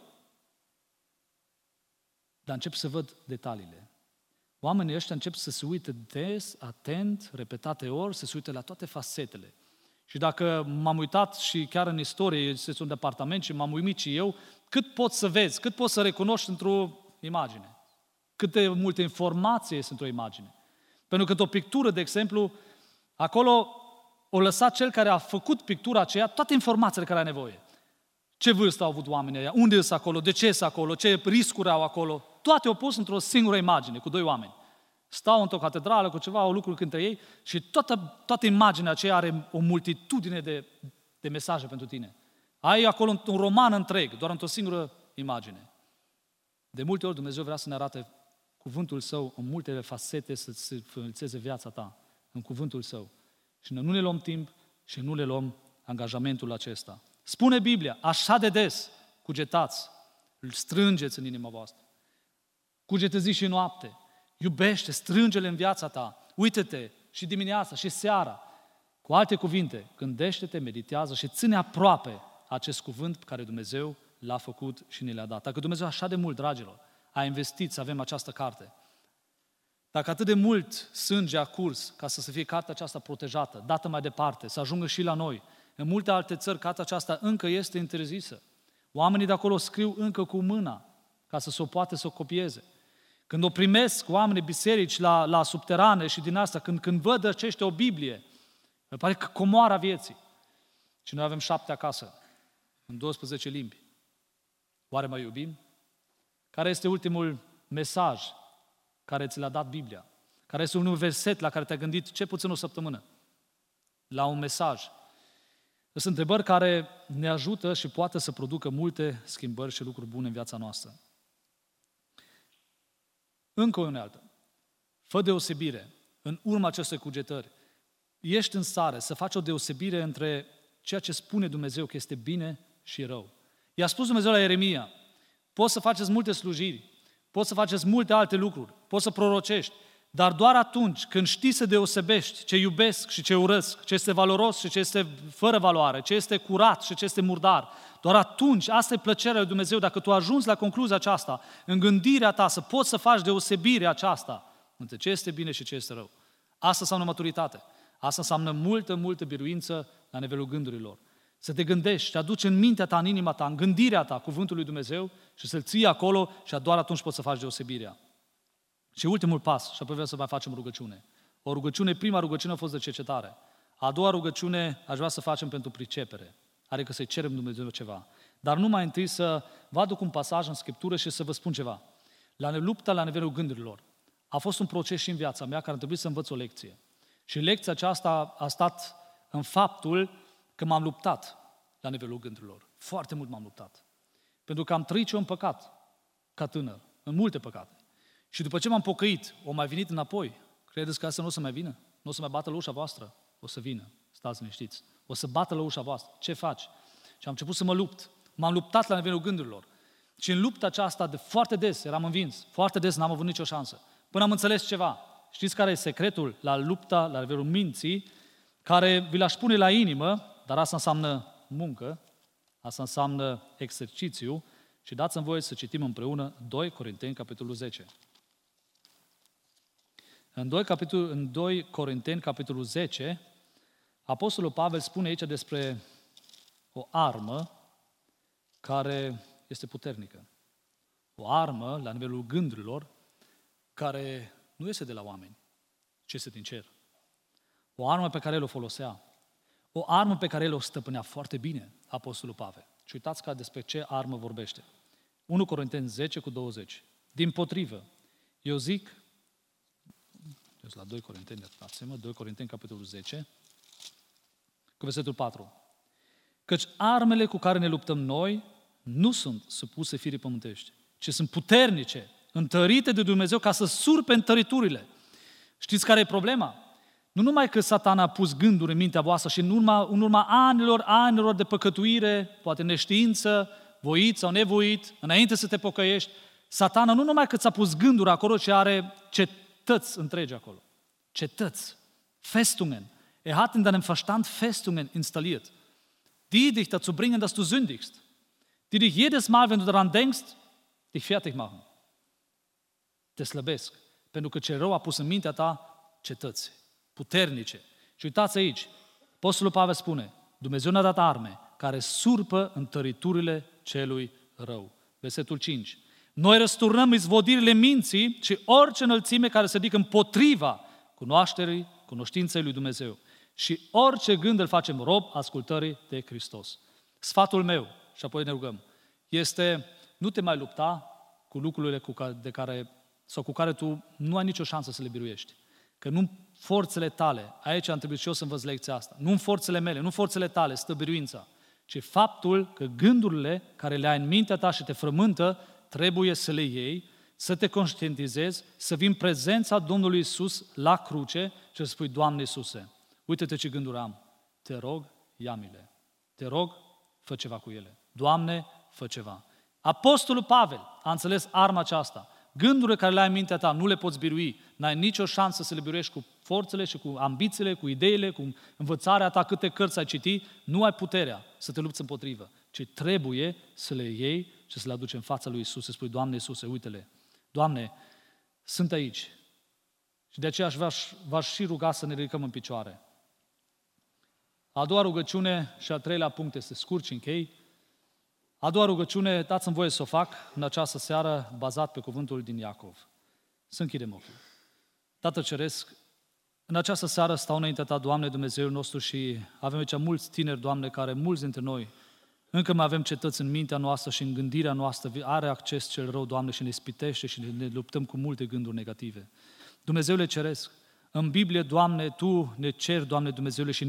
Dar încep să văd detaliile. Oamenii ăștia încep să se uite des, atent, repetate ori, să se uite la toate fasetele. Și dacă m-am uitat și chiar în istorie, este un departament și m-am uimit și eu, cât poți să vezi, cât poți să recunoști într-o imagine. Câte multe informații sunt într-o imagine. Pentru că o pictură, de exemplu, acolo o lăsat cel care a făcut pictura aceea, toate informațiile care are nevoie. Ce vârstă au avut oamenii ăia, unde sunt acolo, de ce sunt acolo, ce riscuri au acolo, toate au pus într-o singură imagine, cu 2 oameni. Stau într-o catedrală cu ceva, au lucruri între ei și toată imaginea aceea are o multitudine de mesaje pentru tine. Ai acolo un roman întreg, doar într-o singură imagine. De multe ori Dumnezeu vrea să ne arate cuvântul Său în multele fasete, să se înălțeze viața ta în cuvântul Său. Și noi nu ne luăm timp și nu le luăm angajamentul acesta. Spune Biblia, așa de des, cugetați, îl strângeți în inima voastră. Cugete zi și noapte, iubește, strânge-le în viața ta, uită-te și dimineața și seara. Cu alte cuvinte, gândește-te, meditează și ține aproape acest cuvânt pe care Dumnezeu l-a făcut și ne l-a dat. Dacă Dumnezeu așa de mult, dragilor, a investit să avem această carte, dacă atât de mult sânge a curs ca să fie cartea aceasta protejată, dată mai departe, să ajungă și la noi, în multe alte țări cartea aceasta încă este interzisă. Oamenii de acolo scriu încă cu mâna ca să o poată să o copieze. Când o primesc oamenii biserici la subterane și din asta, când văd aceștia o Biblie, îmi pare că comoara vieții. Și noi avem 7 acasă, în 12 limbi. Oare mai iubim? Care este ultimul mesaj care ți l-a dat Biblia? Care este un verset la care te-ai gândit ce puțin o săptămână? La un mesaj. Sunt întrebări care ne ajută și poate să producă multe schimbări și lucruri bune în viața noastră. Încă o unealtă. Fă deosebire în urma acestei cugetări. Ești în stare să faci o deosebire între ceea ce spune Dumnezeu că este bine și rău. I-a spus Dumnezeu la Ieremia, poți să faceți multe slujiri, poți să faceți multe alte lucruri, poți să prorocești, dar doar atunci când știi să deosebești ce iubesc și ce urăsc, ce este valoros și ce este fără valoare, ce este curat și ce este murdar, doar atunci, asta e plăcerea lui Dumnezeu, dacă tu ajungi la concluzia aceasta, în gândirea ta, să poți să faci deosebirea aceasta între ce este bine și ce este rău. Asta înseamnă maturitate. Asta înseamnă multă biruință la nivelul gândurilor. Să te gândești, să aduci în mintea ta, în inima ta, în gândirea ta cuvântul lui Dumnezeu și să-l ții acolo și doar atunci poți să faci deosebirea. Și ultimul pas, și apoi vreau să mai facem rugăciune. Prima rugăciune a fost de cercetare. A doua rugăciune aș vrea să facem pentru pricepere, adică să-i cerem Dumnezeu ceva. Dar nu mai întâi să vă aduc un pasaj în Scriptură și să vă spun ceva. Lupta la nivelul gândurilor a fost un proces și în viața mea care a trebuit să învăț o lecție. Și lecția aceasta a stat în faptul că m-am luptat la nivelul gândurilor. Foarte mult m-am luptat. Pentru că am trăit eu în păcat, ca tânăr, în multe păcate. Și după ce m-am pocăit, o mai venit înapoi. Credeți că asta nu o să mai vină? Nu o să mai bată la ușa voastră? O să vină. Stați liniștiți. O să bată la ușa voastră. Ce faci? Și am început să mă lupt. M-am luptat la nivelul gândurilor. Și în lupta aceasta, de foarte des, eram învins. Foarte des n-am avut nicio șansă. Până am înțeles ceva. Știți care e secretul la lupta, la nivelul minții, care vi l-aș pune la inimă, dar asta înseamnă muncă, asta înseamnă exercițiu și dați-mi voie să citim împreună 2 Corinteni, capitolul 10. În 2 Corinteni, capitolul 10, Apostolul Pavel spune aici despre o armă care este puternică. O armă, la nivelul gândurilor, care nu este de la oameni, ci este din cer. O armă pe care el o folosea. O armă pe care el o stăpânea foarte bine, Apostolul Pavel. Și uitați că despre ce armă vorbește. 1 Corinteni 10:20. Dimpotrivă, eu zic, eu sunt la 2 Corinteni, iertați-mă, 2 Corinteni, capitolul 10, cu versetul 4. Căci armele cu care ne luptăm noi nu sunt supuse firii pământești, ci sunt puternice, întărite de Dumnezeu ca să surpe întăriturile. Știți care e problema? Nu numai că Satan a pus gânduri în mintea voastră și în urma anilor de păcătuire, poate neștiință, voit sau nevoit, înainte să te pocăiești, Satana nu numai că ți-a pus gânduri acolo, ci are cetăți întregi acolo. Cetăți. Festungen. Hat in deinem Verstand Festungen installiert, die dich dazu bringen, dass du sündigst. Die dich jedes Mal, wenn du daran denkst, dich fertig machen. Te slăbesc. Pentru că cel rău a pus în mintea ta cetăți puternice. Și uitați aici, Apostolul Pavel spune, Dumnezeu ne-a dat arme care surpă întăriturile celui rău. Versetul 5. Noi răsturnăm izvodirile minții și orice înălțime care se ridică împotriva cunoștinței lui Dumnezeu. Și orice gând îl facem rob ascultării de Hristos. Sfatul meu, și apoi ne rugăm, este nu te mai lupta cu lucrurile cu care tu nu ai nicio șansă să le biruiești. Că nu forțele tale, aici am trebuit și eu să învăț lecția asta, nu în forțele mele, nu în forțele tale stă biruința, ci faptul că gândurile care le ai în mintea ta și te frământă, trebuie să le iei, să te conștientizezi, să vii în prezența Domnului Iisus la cruce și să spui, Doamne Iisuse, uite-te ce gânduri am, te rog, ia-mi-le, te rog, fă ceva cu ele, Doamne, fă ceva. Apostolul Pavel a înțeles arma aceasta. Gândurile care le ai în mintea ta nu le poți birui. N-ai nicio șansă să le biruiești cu forțele și cu ambițiile, cu ideile, cu învățarea ta, câte cărți ai citi. Nu ai puterea să te lupți împotrivă, ci trebuie să le iei și să le aduci în fața lui Iisus. Să spui, Doamne Iisuse, uite-le. Doamne, sunt aici. Și de aceea v-aș și ruga să ne ridicăm în picioare. A doua rugăciune și a treilea punct este scurt și închei. A doua rugăciune, dați-mi voie să o fac în această seară, bazat pe cuvântul din Iacov. Să închidem ochii. Tată Ceresc, în această seară stau înaintea Ta, Doamne, Dumnezeul nostru, și avem aici mulți tineri, Doamne, care mulți dintre noi încă mai avem cetăți în mintea noastră și în gândirea noastră, are acces cel rău, Doamne, și ne spitește și ne luptăm cu multe gânduri negative. Dumnezeule Ceresc, în Biblie, Doamne, Tu ne ceri, Doamne, Dumnezeule, și ne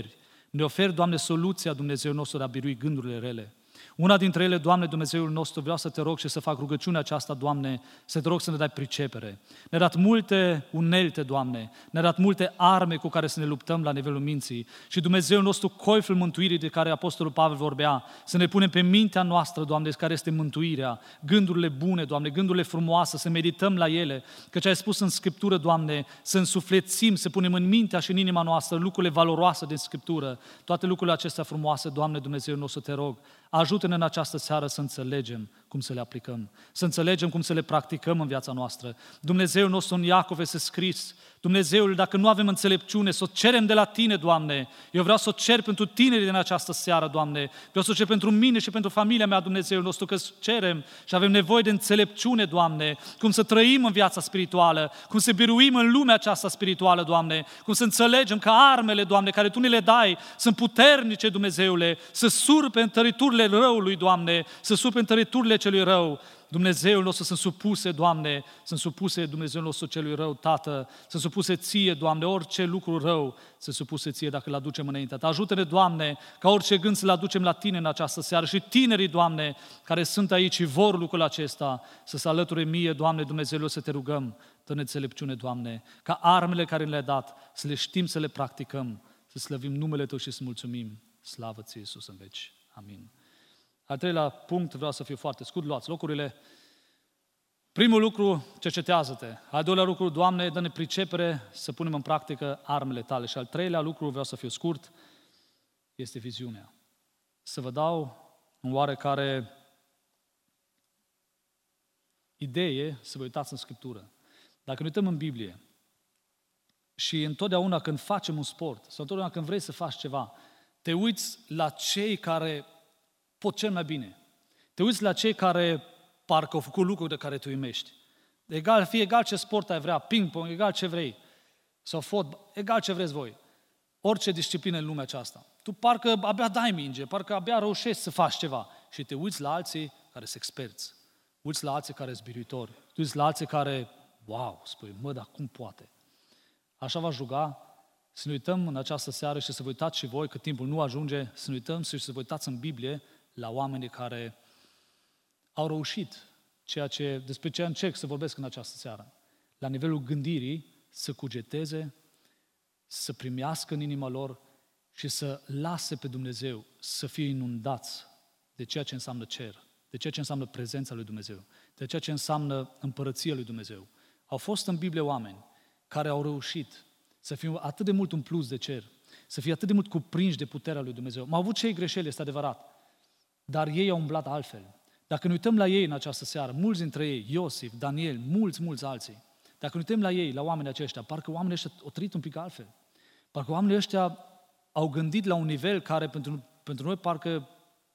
oferi, Doamne, soluția, Dumnezeul nostru, de a birui gândurile rele. Una dintre ele, Doamne, Dumnezeul nostru, vreau să te rog și să fac rugăciunea aceasta, Doamne, să te rog să ne dai pricepere. Ne-ai dat multe unelte, Doamne, ne-ai dat multe arme cu care să ne luptăm la nivelul minții și Dumnezeul nostru, coiful mântuirii de care Apostolul Pavel vorbea, să ne punem pe mintea noastră, Doamne, care este mântuirea, gândurile bune, Doamne, gândurile frumoase, să medităm la ele, căci ai spus în Scriptură, Doamne, să însuflețim, să punem în mintea și în inima noastră lucrurile valoroase din Scriptură, toate lucrurile acestea frumoase, Doamne, Dumnezeul nostru, te rog, ajută-ne în această seară să înțelegem cum să le aplicăm, să înțelegem cum să le practicăm în viața noastră. Dumnezeul nostru în Iacov este scris, Dumnezeul, dacă nu avem înțelepciune, să o cerem de la Tine, Doamne. Eu vreau să o cer pentru tinerii din această seară, Doamne. Vreau să o cer pentru mine și pentru familia mea, Dumnezeul nostru, că cerem și avem nevoie de înțelepciune, Doamne, cum să trăim în viața spirituală, cum să biruim în lumea aceasta spirituală, Doamne, cum să înțelegem că armele, Doamne, care Tu ne le dai, sunt puternice, Dumnezeule, să surpe întăriturile răului, Doamne, să surpe întăriturile celui rău. Dumnezeul nostru sunt supuse, Doamne, sunt supuse Dumnezeul nostru celui rău, Tată, sunt supuse Ție, Doamne, orice lucru rău sunt supuse Ție dacă îl aducem înaintea Ta. Ajută-ne, Doamne, ca orice gând să-l aducem la Tine în această seară și tinerii, Doamne, care sunt aici și vor lucrul acesta, să se alăture mie, Doamne, Dumnezeul, să Te rugăm, dă-ne înțelepciune, Doamne, ca armele care le-ai dat, să le știm, să le practicăm, să slăvim numele Tău și să mulțumim. Slavă Ție, Iisus, în veci. Amin. Al treilea punct, vreau să fiu foarte scurt, luați locurile. Primul lucru, cercetează-te. Al doilea lucru, Doamne, dă-ne pricepere să punem în practică armele Tale. Și al treilea lucru, vreau să fiu scurt, este viziunea. Să vă dau în oarecare idee să vă uitați în Scriptură. Dacă ne uităm în Biblie și întotdeauna când facem un sport sau întotdeauna când vrei să faci ceva, te uiți la cei care pot cel mai bine. Te uiți la cei care parcă au făcut lucruri de care tu uimești. Fie egal ce sport ai vrea, ping-pong, egal ce vrei, sau fotbal, egal ce vreți voi. Orice disciplină în lumea aceasta. Tu parcă abia dai minge, parcă abia reușești să faci ceva. Și te uiți la alții care sunt experți. Uiți la alții care sunt biruitori. Te uiți la alții care, wow, spui, dar cum poate? Așa v-aș ruga să ne uităm în această seară și să vă uitați și voi, că timpul nu ajunge, să ne uităm și să vă uitați în Biblie la oamenii care au reușit despre ce încerc să vorbesc în această seară. La nivelul gândirii, să cugeteze, să primească în inima lor și să lase pe Dumnezeu să fie inundați de ceea ce înseamnă cer, de ceea ce înseamnă prezența lui Dumnezeu, de ceea ce înseamnă împărăția lui Dumnezeu. Au fost în Biblie oameni care au reușit să fie atât de mult umpluți de cer, să fie atât de mult cuprinși de puterea lui Dumnezeu. Au avut cei greșeli, este adevărat, dar ei au umblat altfel. Dacă ne uităm la ei în această seară, mulți dintre ei, Iosif, Daniel, mulți alții, dacă ne uităm la ei, la oamenii aceștia, parcă oamenii ăștia au trăit un pic altfel. Parcă oamenii ăștia au gândit la un nivel care pentru noi parcă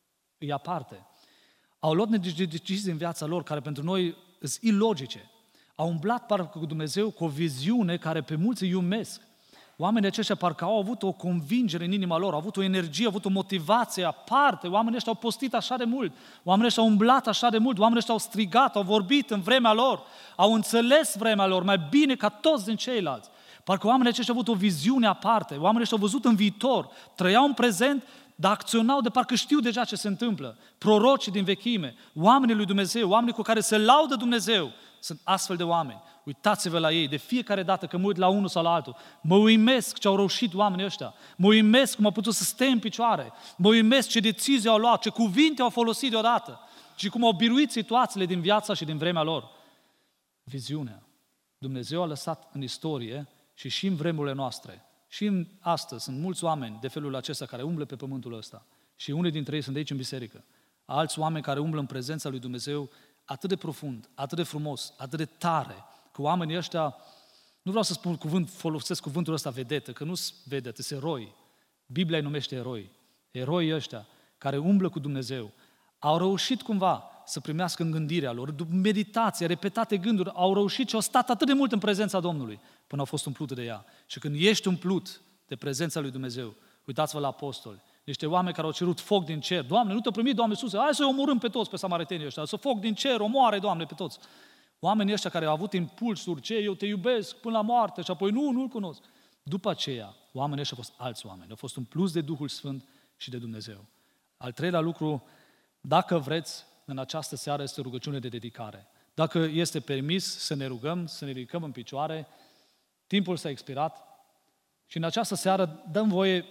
e aparte. Au luat decizii în viața lor care pentru noi sunt ilogice. Au umblat parcă cu Dumnezeu cu o viziune care pe mulți îi iubesc. Oamenii aceștia parcă au avut o convingere în inima lor, au avut o energie, au avut o motivație aparte. Oamenii ăștia au postit așa de mult, oamenii ăștia au umblat așa de mult, oamenii ăștia au strigat, au vorbit în vremea lor, au înțeles vremea lor mai bine ca toți din ceilalți. Parcă oamenii aceștia au avut o viziune aparte, oamenii ăștia au văzut în viitor, trăiau în prezent, dar acționau de parcă știu deja ce se întâmplă. Prorocii din vechime, oamenii lui Dumnezeu, oamenii cu care se laudă Dumnezeu, sunt astfel de oameni. Uitați-vă la ei, de fiecare dată când mă uit la unul sau la altul, mă uimesc ce au reușit oamenii ăștia, mă uimesc cum au putut să stea în picioare, mă uimesc ce decizii au luat, ce cuvinte au folosit deodată și cum au biruit situațiile din viața și din vremea lor. Viziunea. Dumnezeu a lăsat în istorie și în vremurile noastre, și în astăzi sunt mulți oameni de felul acesta care umblă pe pământul ăsta și unii dintre ei sunt de aici în biserică. Alți oameni care umblă în prezența lui Dumnezeu atât de profund, atât de frumos, atât de tare, că oamenii ăștia, nu vreau să spun folosesc cuvântul ăsta vedetă, că nu-s vedete, sunt eroi. Biblia îi numește eroi. Eroii ăștia care umblă cu Dumnezeu au reușit cumva să primească în gândirea lor, după meditație, repetate gânduri, au reușit și au stat atât de mult în prezența Domnului până au fost umplute de ea. Și când ești umplut de prezența lui Dumnezeu, uitați-vă la apostoli, niște oameni care au cerut foc din cer. Doamne, nu te-o primi, Doamne Iisuse, hai să-i omorâm pe toți pe samaritenii ăștia, să foc din cer, omoare, Doamne, pe toți. Oamenii ăștia care au avut impulsuri, eu te iubesc până la moarte și apoi nu-l cunosc. După aceea, oamenii ăștia au fost alți oameni, au fost umpluți de Duhul Sfânt și de Dumnezeu. Al treilea lucru, dacă vreți, în această seară este rugăciune de dedicare. Dacă este permis să ne rugăm, să ne ridicăm în picioare, timpul s-a expirat și în această seară dăm voie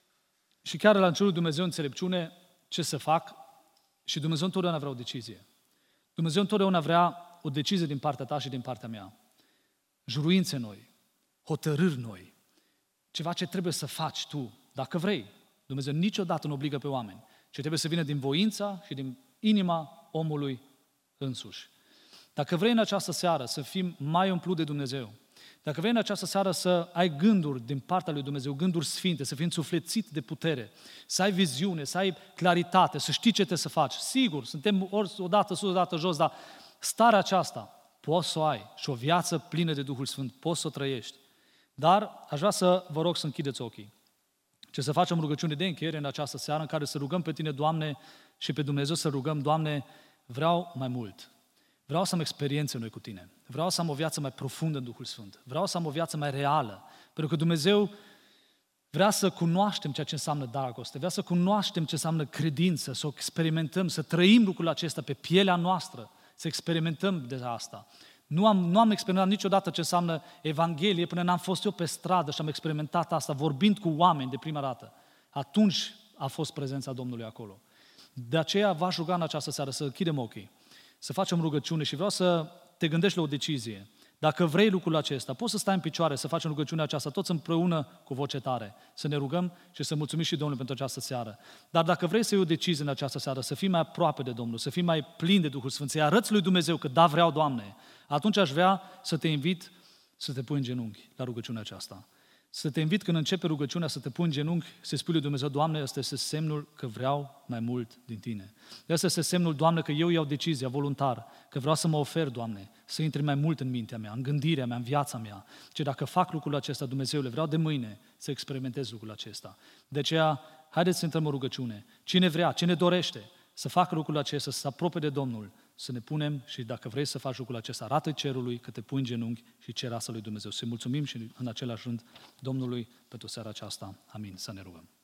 și chiar la încerul Dumnezeu înțelepciune ce să fac și Dumnezeu întotdeauna vrea o decizie. Dumnezeu întotdeauna vrea o decizie din partea ta și din partea mea. Juruințe noi, hotărâri noi, ceva ce trebuie să faci tu, dacă vrei. Dumnezeu niciodată nu obligă pe oameni, ci trebuie să vină din voința și din inima omului însuși. Dacă vrei în această seară să fim mai umplut de Dumnezeu, dacă vrei în această seară să ai gânduri din partea lui Dumnezeu, gânduri sfinte, să fii însuflețit de putere, să ai viziune, să ai claritate, să știi ce trebuie să faci. Sigur, suntem ori odată sus, odată jos, dar starea aceasta poți să o ai și o viață plină de Duhul Sfânt, poți să o trăiești. Dar aș vrea să vă rog să închideți ochii. Ce să facem rugăciune de încheiere în această seară în care să rugăm pe Tine, Doamne, și pe Dumnezeu să rugăm, Doamne, vreau mai mult. Vreau să am experiențe noi cu Tine. Vreau să am o viață mai profundă în Duhul Sfânt. Vreau să am o viață mai reală. Pentru că Dumnezeu vrea să cunoaștem ceea ce înseamnă dragoste, vrea să cunoaștem ce înseamnă credință, să o experimentăm, să trăim lucrul acesta pe pielea noastră, să experimentăm de asta. Nu am experimentat niciodată ce înseamnă Evanghelie până n-am fost eu pe stradă și am experimentat asta, vorbind cu oameni de prima dată. Atunci a fost prezența Domnului acolo. De aceea v-aș ruga în această seară să închidem ochii, să facem rugăciune și vreau să te gândești la o decizie. Dacă vrei lucrul acesta, poți să stai în picioare, să facem rugăciunea aceasta, toți împreună cu voce tare, să ne rugăm și să mulțumim și Domnului pentru această seară. Dar dacă vrei să iei o decizie în această seară, să fii mai aproape de Domnul, să fii mai plin de Duhul Sfânt, să-i arăți lui Dumnezeu că da, vreau, Doamne, atunci aș vrea să te invit să te pui în genunchi la rugăciunea aceasta. Să te invit când începe rugăciunea să te pui în genunchi, să spui lui Dumnezeu, Doamne, ăsta este semnul că vreau mai mult din Tine. Ăsta este semnul, Doamne, că eu iau decizia voluntar, că vreau să mă ofer, Doamne, să intri mai mult în mintea mea, în gândirea mea, în viața mea. Și dacă fac lucrul acesta, Dumnezeule, vreau de mâine să experimentez lucrul acesta. De aceea, haideți să intrăm în rugăciune. Cine vrea, cine dorește să facă lucrul acesta, să se apropie de Domnul, să ne punem și dacă vrei să faci lucrul acesta, arată cerului că te pui în genunchi și cer asta lui Dumnezeu. Să-i mulțumim și în același rând Domnului pentru seara aceasta. Amin. Să ne rugăm.